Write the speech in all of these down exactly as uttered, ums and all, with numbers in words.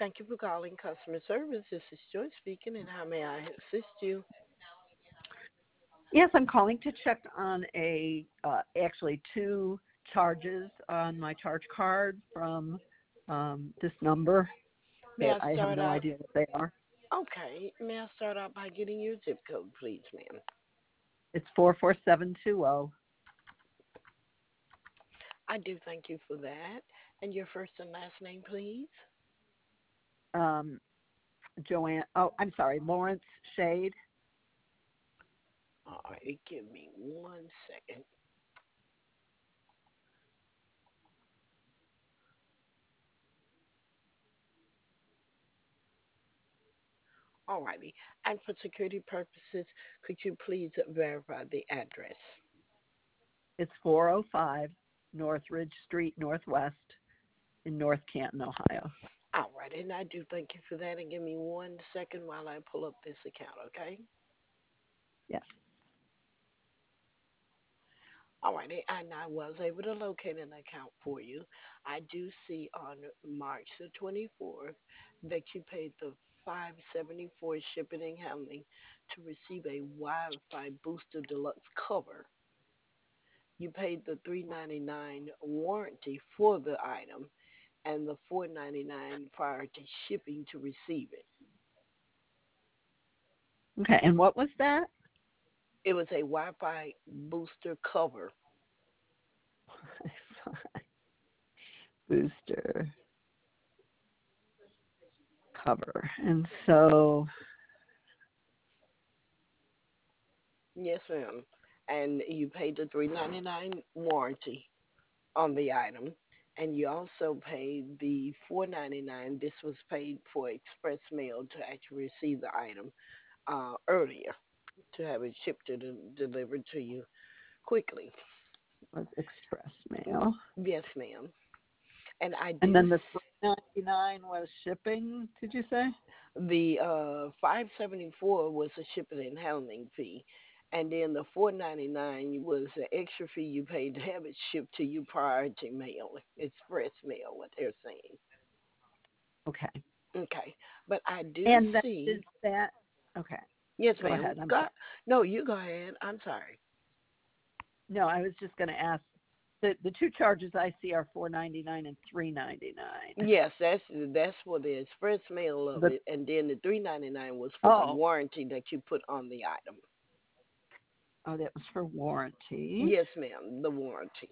Thank you for calling customer service. This is Joy speaking, and how may I assist you? Yes, I'm calling to check on a uh, actually two charges on my charge card from um, this number May that I I have start no out? idea what they are. Okay. May I start out by getting your zip code, please, ma'am? It's four four seven two zero. I do thank you for that. And your first and last name, please? Um, Joanne. Oh, I'm sorry, Lawrence Shade. All right. Give me one second. All righty. And for security purposes, could you please verify the address? It's four oh five Northridge Street Northwest in North Canton, Ohio. All right. And I do thank you for that. And give me one second while I pull up this account, okay? Yes. All right, and I was able to locate an account for you. I do see on March the twenty-fourth that you paid the five seventy-four shipping and handling to receive a Wi-Fi booster deluxe cover. You paid the three ninety-nine warranty for the item and the four ninety-nine prior to shipping to receive it. Okay. And what was that? It was a Wi-Fi booster cover. Booster cover. And so, Yes, ma'am. And you paid the three ninety-nine warranty on the item, and you also paid the four ninety nine. This was paid for express mail to actually receive the item uh, earlier to have it shipped and delivered to you quickly. was express mail. Yes, ma'am. And I And do then the three ninety-nine was shipping, did you say? the uh, five seventy four was a shipping and handling fee. And then the four ninety nine was the extra fee you paid to have it shipped to you prior to mail, express mail. What they're saying. Okay. Okay, but I do And that is see. that. Okay. Yes, Go ma'am. ahead. I'm Go. sorry. No, you go ahead. I'm sorry. No, I was just going to ask. The the two charges I see are four ninety-nine and three ninety-nine. Yes, that's that's for the express mail of The it, and then the three ninety nine was for the oh warranty that you put on the item. oh that was for warranty. Yes, ma'am. The warranty.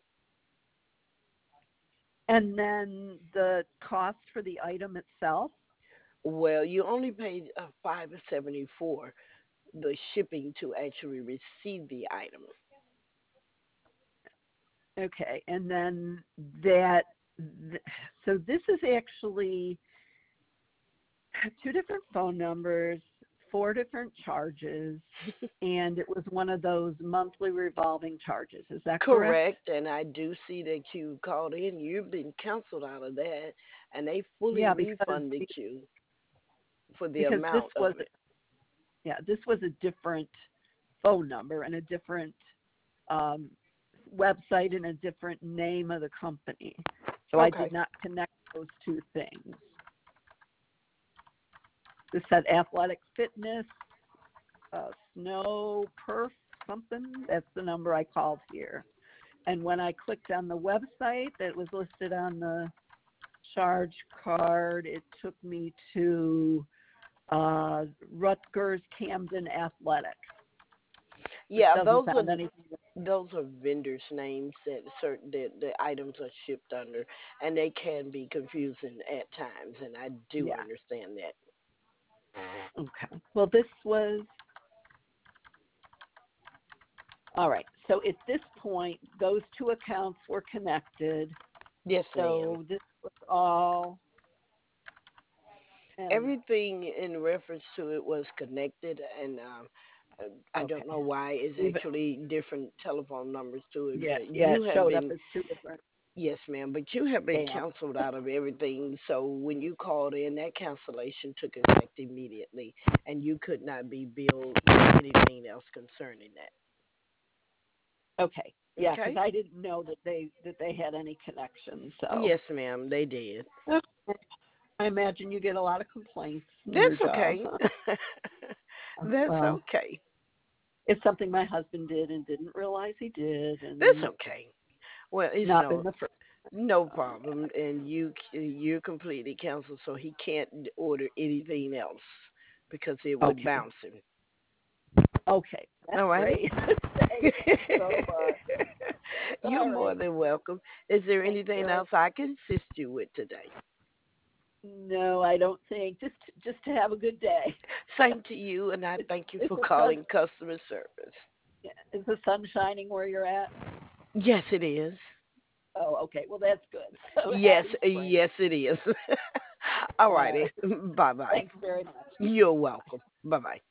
And then the cost for the item itself. Well, you only paid uh, five seventy four the shipping to actually receive the item. Okay. And then that. th- So this is actually two different phone numbers, four different charges, and it was one of those monthly revolving charges. Is that correct? Correct, and I do see that you called in. You've been canceled out of that, and they fully Yeah, because refunded you for the because this amount was of it. yeah this was a different phone number and a different um, website and a different name of the company. So I Okay. did not connect those two things. This said athletic fitness, uh, snow perf something. That's the number I called here. And when I clicked on the website that was listed on the charge card, it took me to uh, Rutgers Camden Athletic, which Yeah, doesn't those are sound anything. those are vendors' names that certain that the items are shipped under, and they can be confusing at times, and I do Yeah. understand that. Okay. Well, this was all right. So at this point, those two accounts were connected. Yes, ma'am. So this was all, and Everything in reference to it was connected, and um, uh, I don't know okay. why it's Even actually different telephone numbers to it, yeah, but yeah, you it have showed up been. as two different Yes, ma'am, but you have been scams. canceled out of everything. So when you called in, that cancellation took effect immediately, and you could not be billed for anything else concerning Okay. that. Yeah, because Okay? I didn't know that they that they had any connection. So Yes, ma'am, they did. okay. I imagine you get a lot of complaints in your That's job, okay. huh? That's Well, okay. it's something my husband did and didn't realize he did, That's and okay. Well, it's not no been the first. no Um, problem, and you you're completely canceled, so he can't order anything else because it would okay, bounce him. okay, that's All right. great. Thank you so much. You're All more right, than welcome. Is there thanks, anything Gary. else I can assist you with today? No, I don't think. Just just to have a good day. Same to you, and I Is, thank you is for the sun calling customer service. is the sun shining where you're at? Yes, it is. Oh, okay. Well, that's good. So Yes, happy spring. yes, it is. All All righty. right. Bye bye. Thanks very much. You're Bye. welcome. Bye bye.